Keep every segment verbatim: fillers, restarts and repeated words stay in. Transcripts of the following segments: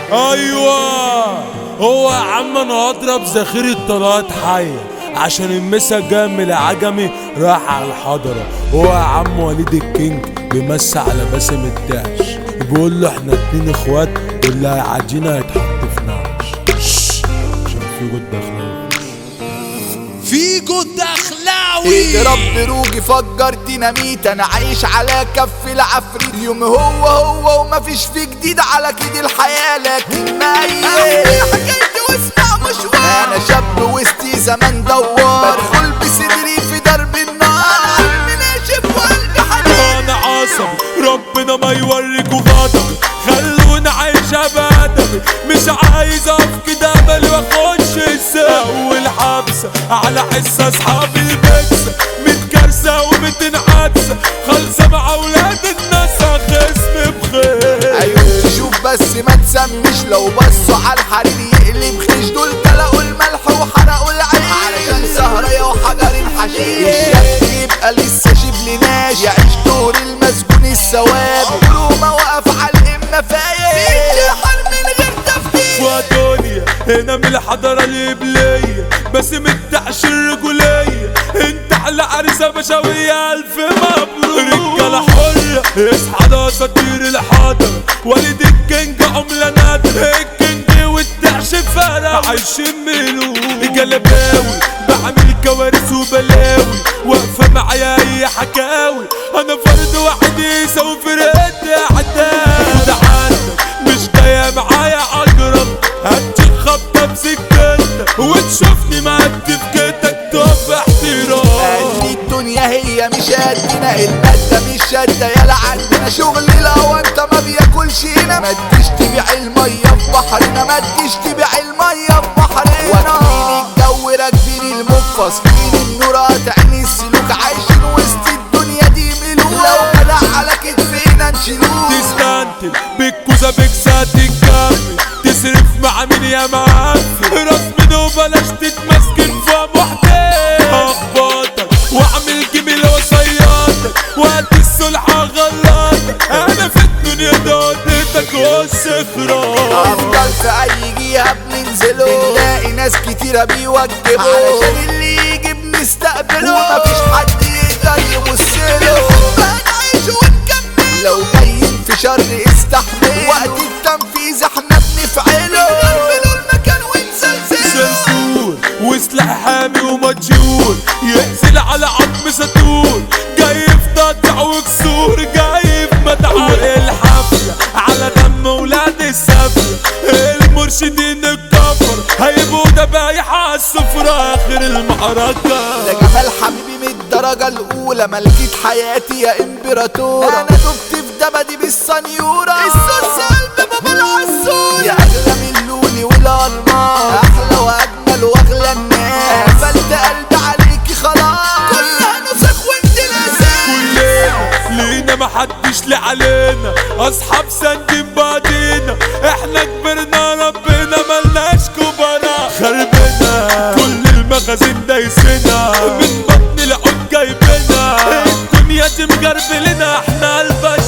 ايوه هو يا عم انا هضرب ذخيرة طلقات حية عشان المسا جاي من العجمي راح على الحضرة. هو يا عم وليد الكينج بيمسي على باسم الدهش بيقول له احنا اتنين اخوات واللي هيعدينا هيتحط في نعش عشان في جود دخلاوي في جود دخلاوي اضرب بروجي فجر ديناميت انا عايش على كف العفريت يوم هو هو ومفيش في جديد على كده الحياة لكن ميت حكايتي واسمع مشوار انا شاب وسطي زمان دوار بدخل بصدري في درب النار انا قلبي ناشف وقلبي حنين انا عصبي ربنا ما يوريك غضبي خلونا عايشة بأدبي مش عايز اقف كده بل واخش اول حبسة على حس اصحاب البكسة ميت كارثة وميتين حادثة خالصة مع اولاد الناس خصم بخير. ايوه تشوف بس ما تسميش لو بصوا على الحرير يقلب خيش دول كلقوا الملح وحرقوا العيش علشان سهرية وحجر الحشيش الشاب يبقى لسه شبل ناش يعيش دور المسجون السواد عمره ما وقف على الامة فايق بيتحل من غير تفكير ودنيا هنا من الحضارة الإبلية بس متعش الرجولية انت على عريسة بشوية ألف مبروك رجالة حرة اصحى ده اساطير الحضرة وليد الكينج عملة نادرة الكينج والدعش فرق عايشين ملوك جلباوي بعمل كوارث وبلاوي واقفة معايا اي حكاوي انا فرد واحد يساوي فرقتي اعداء ده عندك مش جاية معايا عجرب هديك خبطة بسكتك وتشوفني معدي في كتك طب احترام قال الدنيا هي مش قدنا المادة مش شادة يلا عندنا شغل لو انت ما بياكلش هنا ما تجيش تبيع المية في بحرنا ما تجيش تبيع المية في بحرنا واكلين الجو راكبين المنفص فين النور قاطعين السلوك عايشين وسط الدنيا دي ملوك لو جدع على كتفينا نشيلوك تستنتل بالكوزة بكسة تتكمل تصرف مع مين يا معفن راس منه وبلاش تتمسكن في محتاج اخبطك واعمل جميل وصيادك وقت الصلحة غلطك انا في الدنيا دوتك والسخران افضل في اي جهة بننزله بنلاقي ناس كتيرة بيوجبوا علشان اللي يجي بنستقبله ومفيش حد يقدر يبصله هنعيش ونكمل لو جايين في شر استحمل وقت التنفيذ احنا بنفعله نقفلوا المكان ونسلسله سلسول وسلاح حامي ومجهول ينزل على عظم ستول جاي في تقطع وكسور جاي في مدعو الحفلة على دم ولاد السفلة المرشدين الكفر هيبقوا دبايح على السفرة اخر المعركة ده جمال حبيبي من الدرجة الاولى ملكة حياتي يا امبراطورة انا دبت في دبدي بالسنيورة الصوص قلب بابا العسول يا اغلى من اللولي والالماس احلى واجمل واغلى الناس قفلت قلبي عليكي خلاص كلها نسخ وانت الاساس كلنا لينا محدش لي علينا اصحاب سندين بعدينا احنا كبرنا ربنا ملناش كبرا خربنا كل المخازن دايسنا من بطن العود جايبنا الدنيا تمجربلنا احنا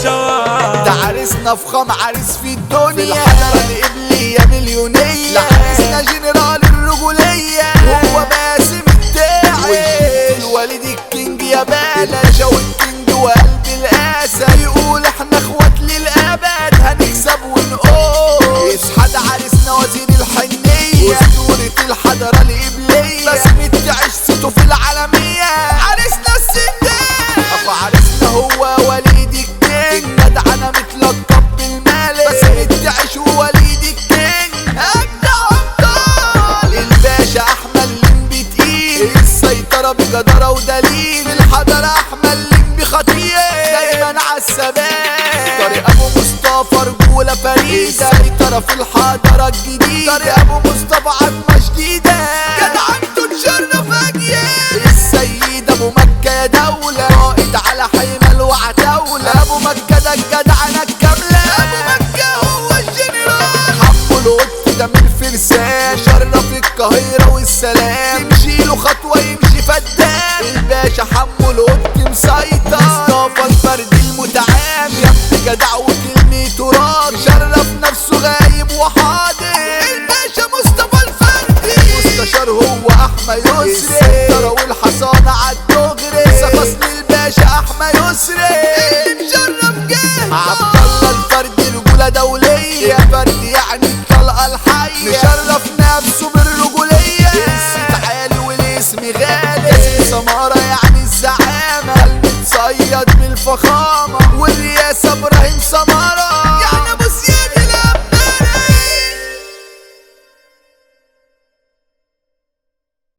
البشر ده عريسنا فخام عريس في الدنيا في الحضرة القبلية مليونية ده عريسنا جنرال الرجولية هو باسم الداعي الوليد الكينج يا باشا والكينج وقلب الاسى يقول احنا اخوات للابد هنكسب ونقول اصحى ده عريسنا وزير الحنية اسطورة الحضرة القبلية باسم تعيش صيته في العالمية عريسنا السندان اخو عريسنا هو وليد الكينج جدعنا متلقب بالمالك باسم تعيش ووليد الكينج ابدع ابطال الباشا احمد لمبي تقيل السيطرة بجدارة ودليل الحضرة احمد لمبي خطير دايما عالثبات طريق ابو مصطفى رجولة فريدة سيطرة في الحضرة الجديدة طريق ابو مصطفى عظمة شديدة جدعنته تشرف اجيال السيد ابو مكة يا دولة قائد على حمل وعتاولة ابو مكة ده الجدعنة الكاملة ابو مكة هو الجنرال حمو القدس ده من الفرسان شرف القاهرة والسلام تمشيله خطوة يمشي فدان الباشا حمو القدس مسيطر مصطفى الفرد المتعامل يا ابن جدع وكلمته راجل شرف نفسه غايب وحاضر احمى يسري السيطرة والحصانة عالدغري سفصل الباشا احمى يسري اللي مشرف جهده عبد الله الفرد رجولة دولية فرد يعني الطلقة الحية مشرف نفسه بالرجولية الست عالي والاسم غالي ياسين سمارة يعني الزعامة المتصيد بالفخامة والرياسة ابراهيم سمارة